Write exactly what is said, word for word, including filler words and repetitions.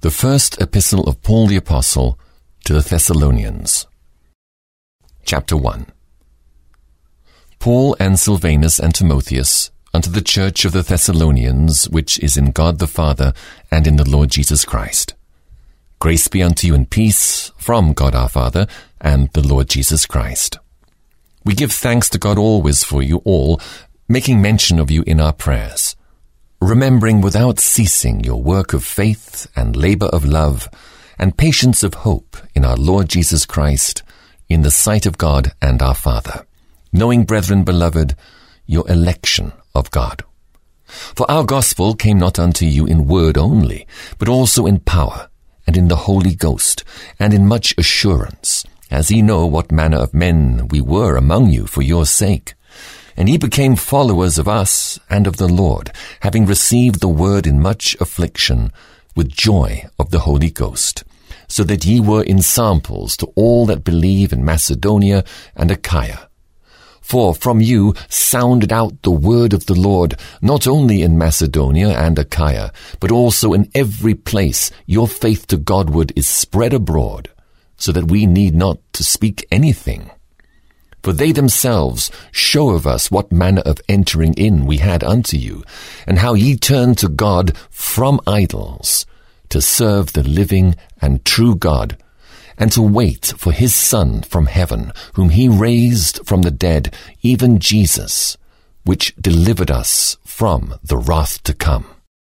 The First Epistle of Paul the Apostle to the Thessalonians. Chapter one. Paul and Silvanus and Timotheus, unto the church of the Thessalonians, which is in God the Father and in the Lord Jesus Christ. Grace be unto you and peace from God our Father and the Lord Jesus Christ. We give thanks to God always for you all, making mention of you in our prayers, remembering without ceasing your work of faith and labor of love and patience of hope in our Lord Jesus Christ, in the sight of God and our Father, knowing, brethren beloved, your election of God. For our gospel came not unto you in word only, but also in power, and in the Holy Ghost, and in much assurance, as ye know what manner of men we were among you for your sake. And ye became followers of us and of the Lord, having received the word in much affliction, with joy of the Holy Ghost, so that ye were ensamples to all that believe in Macedonia and Achaia. For from you sounded out the word of the Lord, not only in Macedonia and Achaia, but also in every place your faith to Godward is spread abroad, so that we need not to speak anything. For they themselves show of us what manner of entering in we had unto you, and how ye turned to God from idols, to serve the living and true God, and to wait for his Son from heaven, whom he raised from the dead, even Jesus, which delivered us from the wrath to come.